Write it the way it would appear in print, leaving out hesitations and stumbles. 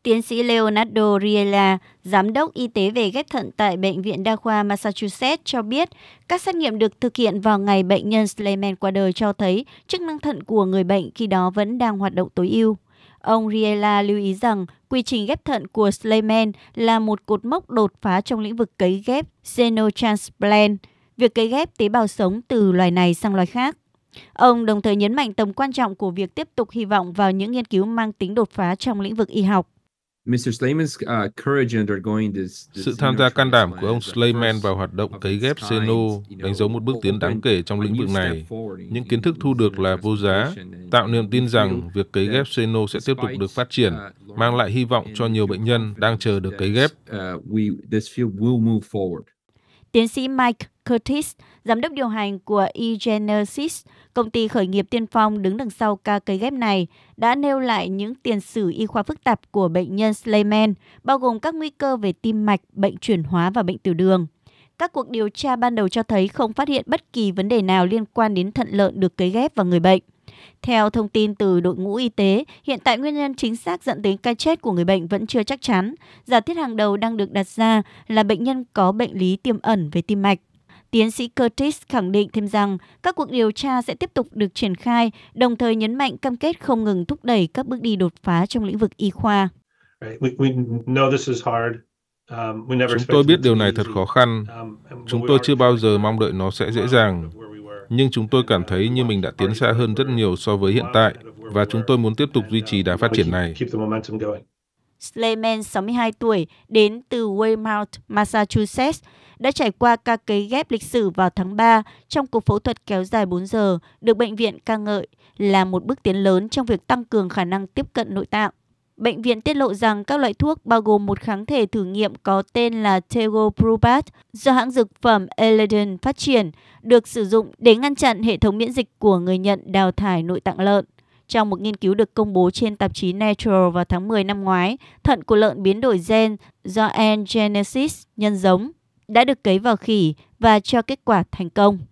Tiến sĩ Leonardo Riella, giám đốc y tế về ghép thận tại Bệnh viện Đa khoa Massachusetts cho biết, các xét nghiệm được thực hiện vào ngày bệnh nhân Slayman qua đời cho thấy chức năng thận của người bệnh khi đó vẫn đang hoạt động tối ưu. Ông Riella lưu ý rằng quy trình ghép thận của Slayman là một cột mốc đột phá trong lĩnh vực cấy ghép xenotransplant, việc cấy ghép tế bào sống từ loài này sang loài khác. Ông đồng thời nhấn mạnh tầm quan trọng của việc tiếp tục hy vọng vào những nghiên cứu mang tính đột phá trong lĩnh vực y học. Sự tham gia can đảm của ông Slayman vào hoạt động cấy ghép xeno đánh dấu một bước tiến đáng kể trong lĩnh vực này. Những kiến thức thu được là vô giá, tạo niềm tin rằng việc cấy ghép xeno sẽ tiếp tục được phát triển, mang lại hy vọng cho nhiều bệnh nhân đang chờ được cấy ghép. Tiến sĩ Mike Curtis, giám đốc điều hành của eGenesis, công ty khởi nghiệp tiên phong đứng đằng sau ca cấy ghép này, đã nêu lại những tiền sử y khoa phức tạp của bệnh nhân Slayman, bao gồm các nguy cơ về tim mạch, bệnh chuyển hóa và bệnh tiểu đường. Các cuộc điều tra ban đầu cho thấy không phát hiện bất kỳ vấn đề nào liên quan đến thận lợn được cấy ghép vào người bệnh. Theo thông tin từ đội ngũ y tế, hiện tại nguyên nhân chính xác dẫn đến cái chết của người bệnh vẫn chưa chắc chắn. Giả thiết hàng đầu đang được đặt ra là bệnh nhân có bệnh lý tiềm ẩn về tim mạch. Tiến sĩ Curtis khẳng định thêm rằng các cuộc điều tra sẽ tiếp tục được triển khai, đồng thời nhấn mạnh cam kết không ngừng thúc đẩy các bước đi đột phá trong lĩnh vực y khoa. Chúng tôi biết điều này thật khó khăn. Chúng tôi chưa bao giờ mong đợi nó sẽ dễ dàng. Nhưng chúng tôi cảm thấy như mình đã tiến xa hơn rất nhiều so với hiện tại, và chúng tôi muốn tiếp tục duy trì đà phát triển này. Slayman, 62 tuổi, đến từ Weymouth, Massachusetts, đã trải qua ca cấy ghép lịch sử vào tháng 3 trong cuộc phẫu thuật kéo dài 4 giờ, được bệnh viện ca ngợi là một bước tiến lớn trong việc tăng cường khả năng tiếp cận nội tạng. Bệnh viện tiết lộ rằng các loại thuốc bao gồm một kháng thể thử nghiệm có tên là Tegoprubart do hãng dược phẩm Eledon phát triển, được sử dụng để ngăn chặn hệ thống miễn dịch của người nhận đào thải nội tạng lợn. Trong một nghiên cứu được công bố trên tạp chí Nature vào tháng 10 năm ngoái, thận của lợn biến đổi gen do eGenesis nhân giống đã được cấy vào khỉ và cho kết quả thành công.